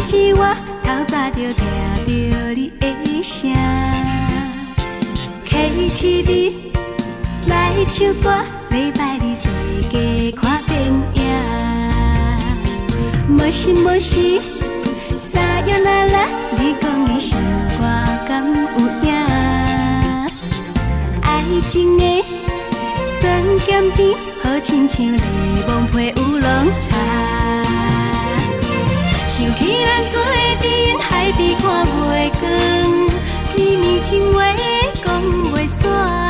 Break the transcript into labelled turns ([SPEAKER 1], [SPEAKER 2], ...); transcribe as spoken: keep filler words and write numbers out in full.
[SPEAKER 1] 起我透早就听到你的声 ，K T V 来唱歌，礼拜日随家看电影。无时无时，沙哑啦啦，你讲你唱歌敢有影？爱情的酸咸甜，好亲像柠檬配乌龙茶。 想起咱做阵海边看月光，绵绵情话讲袂煞。